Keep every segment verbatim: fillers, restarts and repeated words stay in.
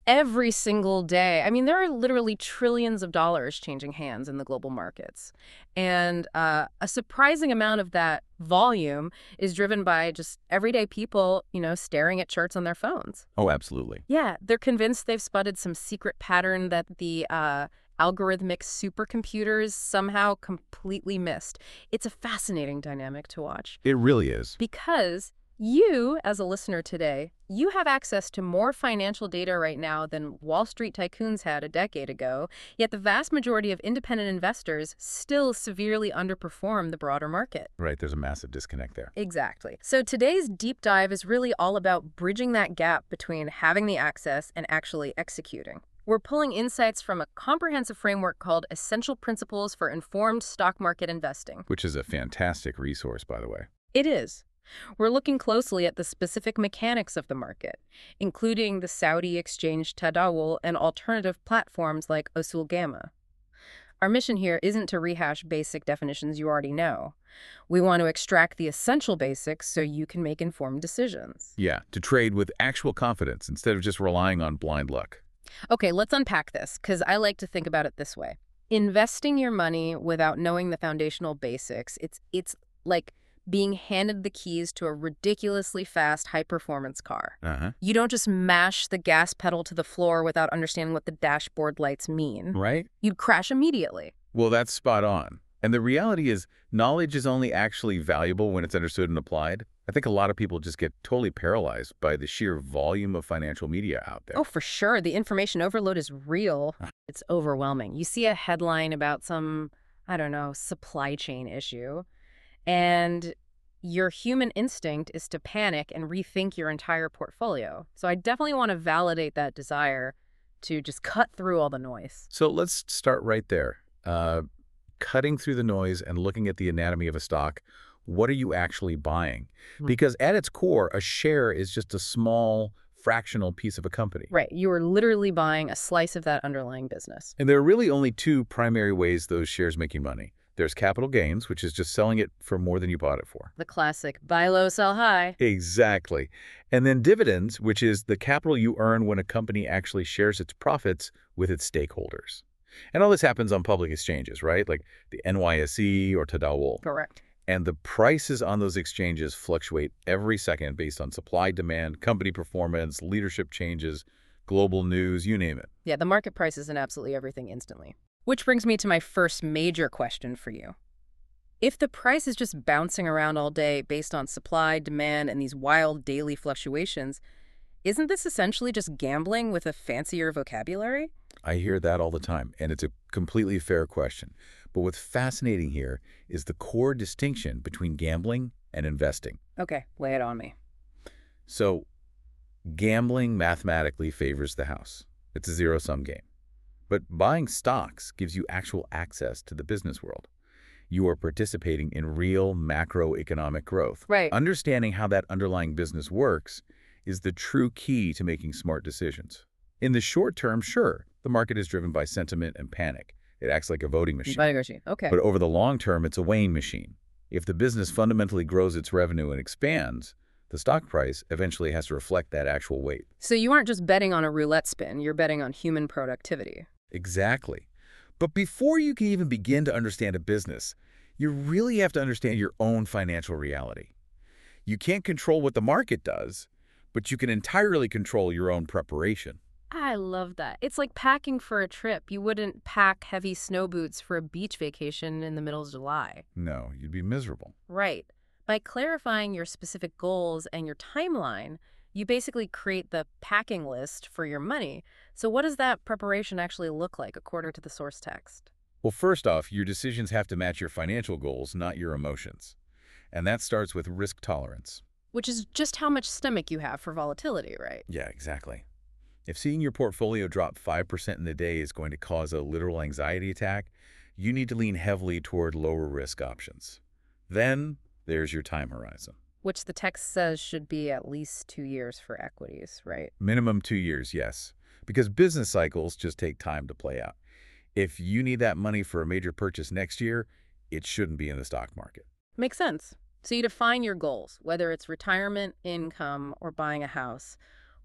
every single day. I mean, there are literally trillions of dollars changing hands in the global markets. And uh, a surprising amount of that volume is driven by just everyday people, you know, staring at charts on their phones. Oh, absolutely. Yeah, they're convinced they've spotted some secret pattern that the uh, algorithmic supercomputers somehow completely missed. It's a fascinating dynamic to watch. It really is. Because you, as a listener today, you have access to more financial data right now than Wall Street tycoons had a decade ago, yet the vast majority of independent investors still severely underperform the broader market. Right, there's a massive disconnect there. Exactly. So today's deep dive is really all about bridging that gap between having the access and actually executing. We're pulling insights from a comprehensive framework called Essential Principles for Informed Stock Market Investing. Which is a fantastic resource, by the way. It is. We're looking closely at the specific mechanics of the market, including the Saudi exchange Tadawul and alternative platforms like Usul Gamma. Our mission here isn't to rehash basic definitions you already know. We want to extract the essential basics so you can make informed decisions. Yeah, to trade with actual confidence instead of just relying on blind luck. Okay, let's unpack this, because I like to think about it this way. Investing your money without knowing the foundational basics, it's it's like being handed the keys to a ridiculously fast, high-performance car. Uh-huh. You don't just mash the gas pedal to the floor without understanding what the dashboard lights mean. Right? You'd crash immediately. Well, that's spot on. And the reality is, knowledge is only actually valuable when it's understood and applied. I think a lot of people just get totally paralyzed by the sheer volume of financial media out there. Oh, for sure. The information overload is real. It's overwhelming. You see a headline about some, I don't know, supply chain issue, and your human instinct is to panic and rethink your entire portfolio. So I definitely want to validate that desire to just cut through all the noise. So let's start right there. Uh, cutting through the noise and looking at the anatomy of a stock. What are you actually buying? Hmm. Because at its core, a share is just a small fractional piece of a company. Right. You are literally buying a slice of that underlying business. And there are really only two primary ways those shares make you money. There's capital gains, which is just selling it for more than you bought it for. The classic buy low, sell high. Exactly. And then dividends, which is the capital you earn when a company actually shares its profits with its stakeholders. And all this happens on public exchanges, right? Like the N Y S E or Tadawul. Correct. And the prices on those exchanges fluctuate every second based on supply, demand, company performance, leadership changes, global news, you name it. Yeah, the market prices in absolutely everything instantly. Which brings me to my first major question for you. If the price is just bouncing around all day based on supply, demand, and these wild daily fluctuations, isn't this essentially just gambling with a fancier vocabulary? I hear that all the time, and it's a completely fair question. But what's fascinating here is the core distinction between gambling and investing. Okay, lay it on me. So, gambling mathematically favors the house. It's a zero-sum game. But buying stocks gives you actual access to the business world. You are participating in real macroeconomic growth. Right. Understanding how that underlying business works is the true key to making smart decisions. In the short term, sure, the market is driven by sentiment and panic. It acts like a voting machine. Voting machine, okay. But over the long term, it's a weighing machine. If the business fundamentally grows its revenue and expands, the stock price eventually has to reflect that actual weight. So you aren't just betting on a roulette spin, you're betting on human productivity. Exactly. But before you can even begin to understand a business, you really have to understand your own financial reality. You can't control what the market does, but you can entirely control your own preparation. I love that. It's like packing for a trip. You wouldn't pack heavy snow boots for a beach vacation in the middle of July. No, you'd be miserable. Right. By clarifying your specific goals and your timeline, you basically create the packing list for your money. So what does that preparation actually look like according to the source text? Well, first off, your decisions have to match your financial goals, not your emotions. And that starts with risk tolerance. Which is just how much stomach you have for volatility, right? Yeah, exactly. If seeing your portfolio drop five percent in a day is going to cause a literal anxiety attack, you need to lean heavily toward lower risk options. Then there's your time horizon. Which the text says should be at least two years for equities, right? Minimum two years, yes. Because business cycles just take time to play out. If you need that money for a major purchase next year, it shouldn't be in the stock market. Makes sense. So you define your goals, whether it's retirement, income, or buying a house.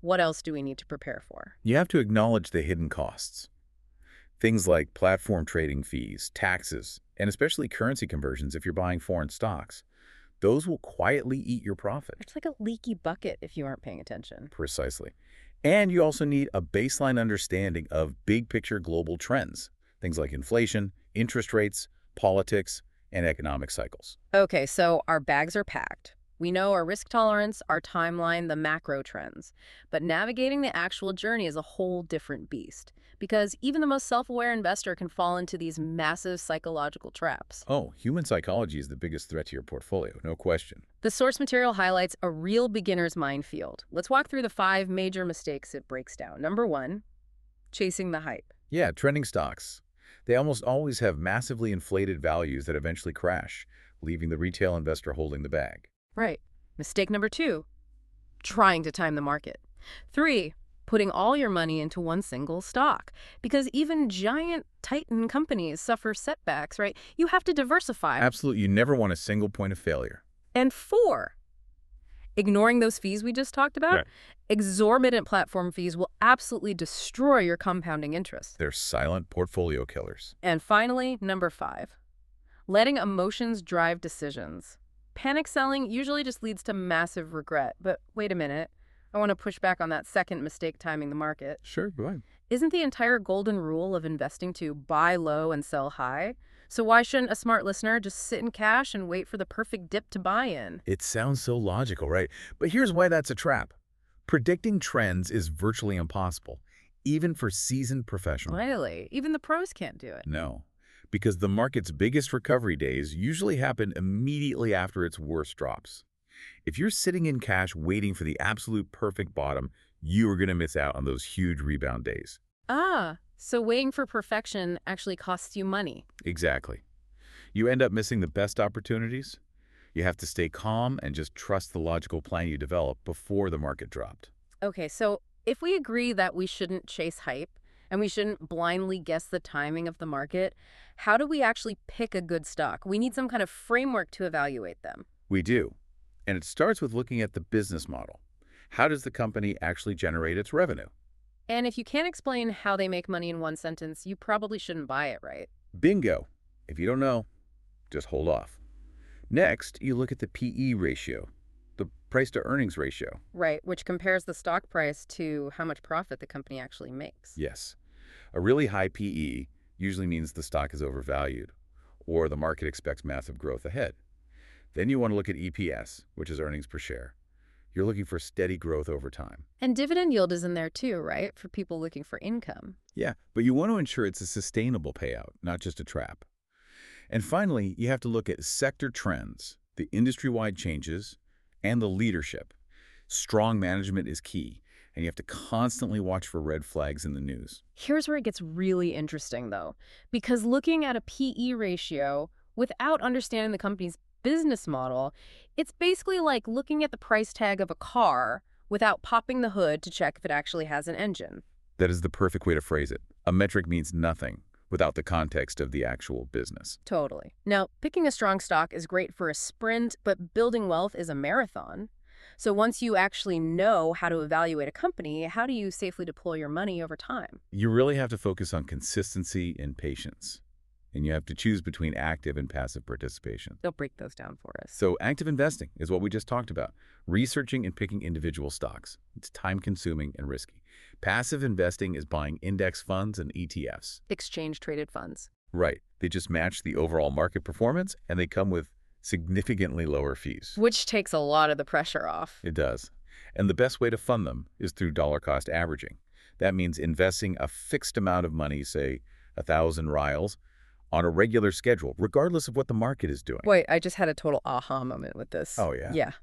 what else do we need to prepare for? You have to acknowledge the hidden costs. Things like platform trading fees, taxes, and especially currency conversions if you're buying foreign stocks. Those will quietly eat your profit. It's like a leaky bucket if you aren't paying attention. Precisely. And you also need a baseline understanding of big-picture global trends, things like inflation, interest rates, politics, and economic cycles. Okay, so our bags are packed. We know our risk tolerance, our timeline, the macro trends. But navigating the actual journey is a whole different beast. Because even the most self-aware investor can fall into these massive psychological traps. Oh, human psychology is the biggest threat to your portfolio, no question. The source material highlights a real beginner's minefield. Let's walk through the five major mistakes it breaks down. Number one, chasing the hype. Yeah, trending stocks. They almost always have massively inflated values that eventually crash, leaving the retail investor holding the bag. Right. Mistake number two, trying to time the market. Three, putting all your money into one single stock. Because even giant titan companies suffer setbacks, right? You have to diversify. Absolutely, you never want a single point of failure. And four, ignoring those fees we just talked about. Right. Exorbitant platform fees will absolutely destroy your compounding interest. They're silent portfolio killers. And finally, number five, letting emotions drive decisions. Panic selling usually just leads to massive regret. But wait a minute. I want to push back on that second mistake, timing the market. Sure, go ahead. Isn't the entire golden rule of investing to buy low and sell high? So why shouldn't a smart listener just sit in cash and wait for the perfect dip to buy in? It sounds so logical, right? But here's why that's a trap. Predicting trends is virtually impossible, even for seasoned professionals. Really? Even the pros can't do it. No, because the market's biggest recovery days usually happen immediately after its worst drops. If you're sitting in cash waiting for the absolute perfect bottom, you are going to miss out on those huge rebound days. Ah, so waiting for perfection actually costs you money. Exactly. You end up missing the best opportunities. You have to stay calm and just trust the logical plan you developed before the market dropped. Okay, so if we agree that we shouldn't chase hype and we shouldn't blindly guess the timing of the market, how do we actually pick a good stock? We need some kind of framework to evaluate them. We do. And it starts with looking at the business model. How does the company actually generate its revenue? And if you can't explain how they make money in one sentence, you probably shouldn't buy it, right? Bingo. If you don't know, just hold off. Next, you look at the P E ratio, the price-to-earnings ratio. Right, which compares the stock price to how much profit the company actually makes. Yes. A really high P E usually means the stock is overvalued, or the market expects massive growth ahead. Then you want to look at E P S, which is earnings per share. You're looking for steady growth over time. And dividend yield is in there too, right? For people looking for income. Yeah, but you want to ensure it's a sustainable payout, not just a trap. And finally, you have to look at sector trends, the industry-wide changes, and the leadership. Strong management is key, and you have to constantly watch for red flags in the news. Here's where it gets really interesting, though, because looking at a P E ratio without understanding the company's business model, it's basically like looking at the price tag of a car without popping the hood to check if it actually has an engine. That is the perfect way to phrase it. A metric means nothing without the context of the actual business. Totally. Now, picking a strong stock is great for a sprint, but building wealth is a marathon. So once you actually know how to evaluate a company, how do you safely deploy your money over time? You really have to focus on consistency and patience. And you have to choose between active and passive participation. They'll break those down for us. So active investing is what we just talked about. Researching and picking individual stocks. It's time-consuming and risky. Passive investing is buying index funds and E T Fs. Exchange-traded funds. Right. They just match the overall market performance, and they come with significantly lower fees. Which takes a lot of the pressure off. It does. And the best way to fund them is through dollar-cost averaging. That means investing a fixed amount of money, say a thousand rials, on a regular schedule, regardless of what the market is doing. Wait, I just had a total aha moment with this. Oh, yeah? Yeah.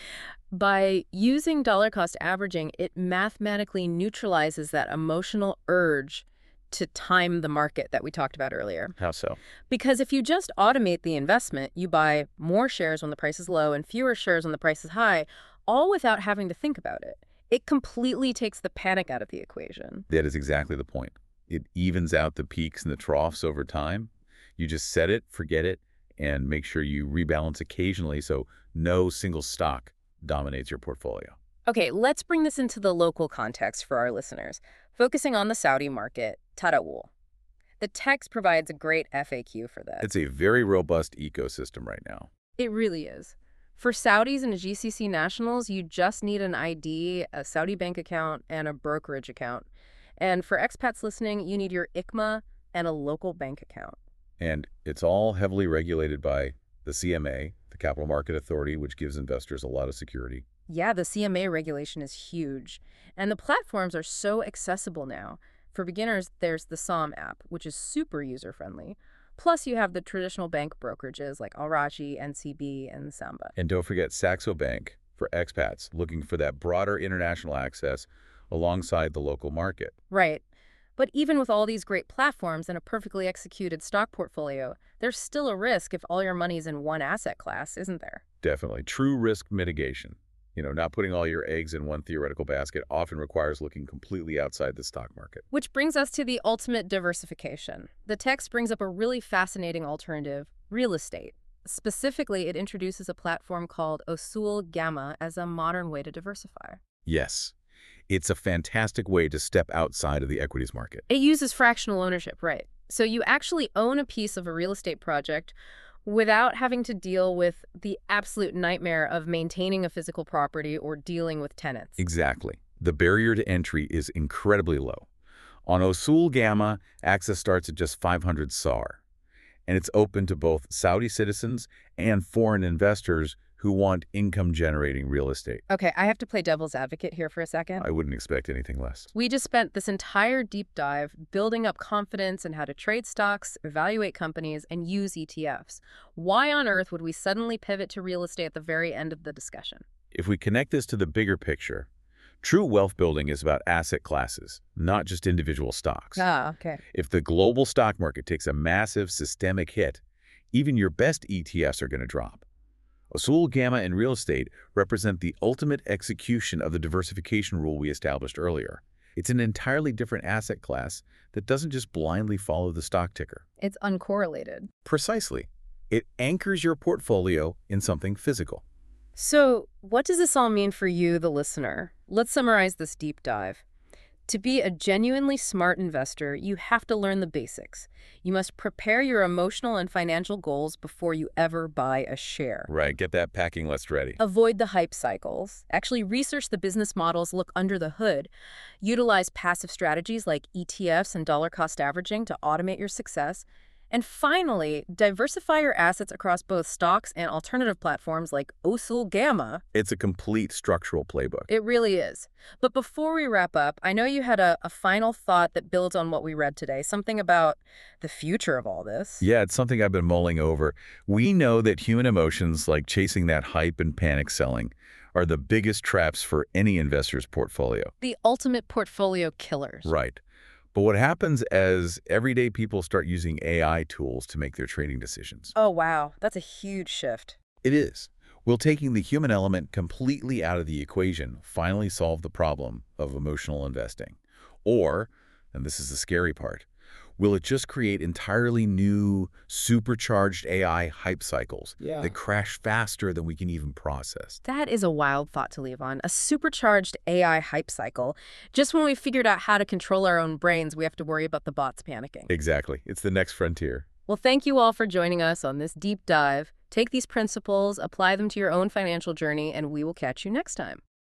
By using dollar cost averaging, it mathematically neutralizes that emotional urge to time the market that we talked about earlier. How so? Because if you just automate the investment, you buy more shares when the price is low and fewer shares when the price is high, all without having to think about it. It completely takes the panic out of the equation. That is exactly the point. It evens out the peaks and the troughs over time. You just set it, forget it, and make sure you rebalance occasionally so no single stock dominates your portfolio. Okay, let's bring this into the local context for our listeners, focusing on the Saudi market, Tadawul. The text provides a great F A Q for this. It's a very robust ecosystem right now. It really is. For Saudis and G C C nationals, you just need an I D, a Saudi bank account, and a brokerage account. And for expats listening, you need your I C M A and a local bank account. And it's all heavily regulated by the C M A, the Capital Market Authority, which gives investors a lot of security. Yeah, the C M A regulation is huge. And the platforms are so accessible now. For beginners, there's the SOM app, which is super user-friendly. Plus, you have the traditional bank brokerages like Al Rajhi, N C B, and Samba. And don't forget Saxo Bank for expats looking for that broader international access alongside the local market. Right. But even with all these great platforms and a perfectly executed stock portfolio, there's still a risk if all your money's in one asset class, isn't there? Definitely. True risk mitigation. You know, not putting all your eggs in one theoretical basket often requires looking completely outside the stock market. Which brings us to the ultimate diversification. The text brings up a really fascinating alternative, real estate. Specifically, it introduces a platform called Usul Gamma as a modern way to diversify. Yes. It's a fantastic way to step outside of the equities market. It uses fractional ownership, right? So you actually own a piece of a real estate project without having to deal with the absolute nightmare of maintaining a physical property or dealing with tenants. Exactly. The barrier to entry is incredibly low. On Usul Gamma, access starts at just five hundred S A R, and it's open to both Saudi citizens and foreign investors who want income-generating real estate. Okay, I have to play devil's advocate here for a second. I wouldn't expect anything less. We just spent this entire deep dive building up confidence in how to trade stocks, evaluate companies, and use E T Fs. Why on earth would we suddenly pivot to real estate at the very end of the discussion? If we connect this to the bigger picture, true wealth building is about asset classes, not just individual stocks. Ah, okay. If the global stock market takes a massive systemic hit, even your best E T Fs are going to drop. Usul Gamma and real estate represent the ultimate execution of the diversification rule we established earlier. It's an entirely different asset class that doesn't just blindly follow the stock ticker. It's uncorrelated. Precisely. It anchors your portfolio in something physical. So, what does this all mean for you, the listener? Let's summarize this deep dive. To be a genuinely smart investor, you have to learn the basics. You must prepare your emotional and financial goals before you ever buy a share. Right, get that packing list ready. Avoid the hype cycles. Actually research the business models, look under the hood. Utilize passive strategies like E T Fs and dollar cost averaging to automate your success. And finally, diversify your assets across both stocks and alternative platforms like Usul Gamma. It's a complete structural playbook. It really is. But before we wrap up, I know you had a, a final thought that builds on what we read today, something about the future of all this. Yeah, it's something I've been mulling over. We know that human emotions like chasing that hype and panic selling are the biggest traps for any investor's portfolio. The ultimate portfolio killers. Right. But what happens as everyday people start using A I tools to make their trading decisions? Oh, wow. That's a huge shift. It is. Will taking the human element completely out of the equation finally solve the problem of emotional investing? Or, and this is the scary part, will it just create entirely new, supercharged A I hype cycles Yeah. that crash faster than we can even process? That is a wild thought to leave on. A supercharged A I hype cycle. Just when we figured out how to control our own brains, we have to worry about the bots panicking. Exactly. It's the next frontier. Well, thank you all for joining us on this deep dive. Take these principles, apply them to your own financial journey, and we will catch you next time.